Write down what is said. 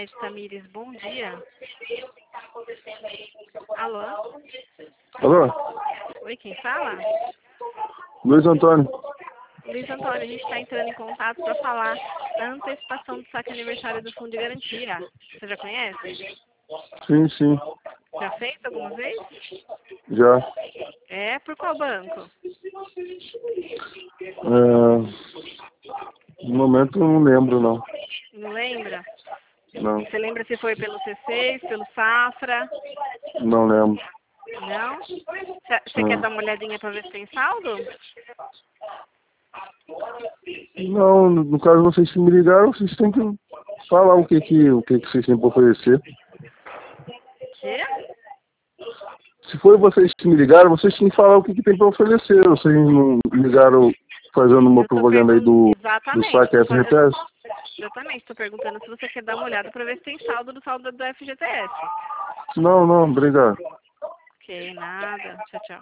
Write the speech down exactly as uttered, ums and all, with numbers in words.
Lanchonete Tamires, bom dia. Alô? Alô? Oi, quem fala? Luiz Antônio. Luiz Antônio, a gente está entrando em contato para falar da antecipação do saque aniversário do Fundo de Garantia. Você já conhece? Sim, sim. Já fez alguma vez? Já. É, por qual banco? É... No momento eu não lembro, não. Não lembra? Não. Você lembra se foi pelo C seis, pelo Safra? Não lembro. Não? Você Não. quer dar uma olhadinha para ver se tem saldo? Não, no caso vocês que me ligaram, vocês têm que falar o que que, o que, que vocês têm para oferecer. Quê? Se foi vocês que me ligaram, vocês têm que falar o que, que tem para oferecer. Vocês não ligaram fazendo uma Eu tô propaganda aí perguntando. do, do Exatamente. saque Tô fa- F G T S? Exatamente, estou perguntando se você quer dar uma olhada para ver se tem saldo do saldo do F G T S. Não, não, obrigado. Ok, nada. Tchau, tchau.